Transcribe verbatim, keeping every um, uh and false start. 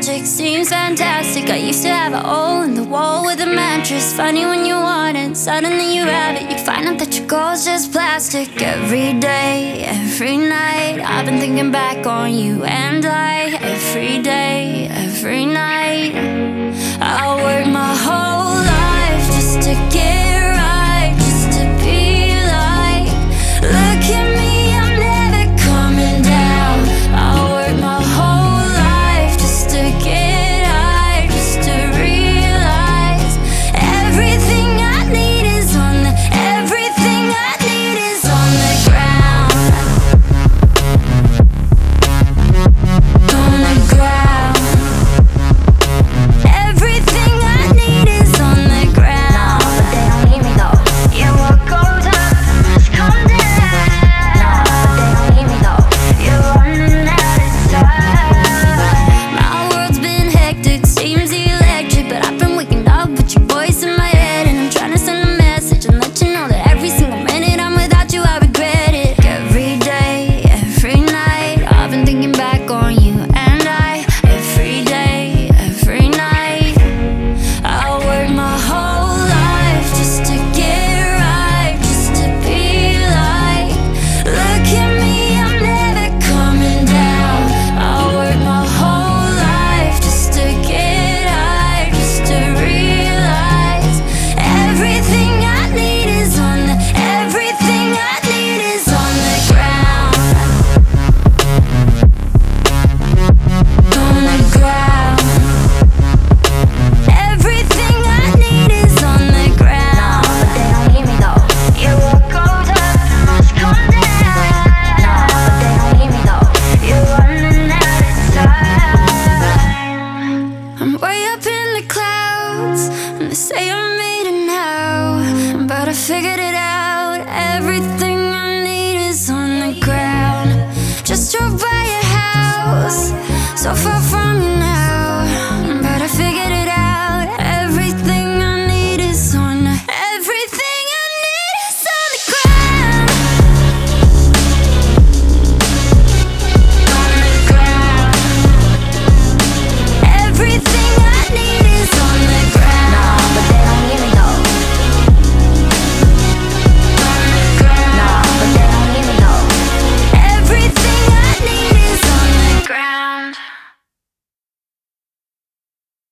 magic, seems fantastic. I used to have a hole in the wall with a mattress. Funny when you want it, suddenly you have it. You find out that your goal's just plastic. Every day, every night, I've been thinking back on you and I. Every day, every night, I work my whole life just to get right, just to be like, look at me, I'm never coming down. I work my whole life just to get high, just to realize everything I need is on the, everything I need is on the ground, on the ground. Everything I need is on the ground. No, but they don't need me though. Yeah, what goes up must come down. No, but they don't need me though. You're running out of time. My world's been hectic, seems electric, but I've been waking up with your voice in my head, and I'm trying to send a message and let you know that every single minute I'm without you, I regret it. Every day, every night, I've been thinking back on you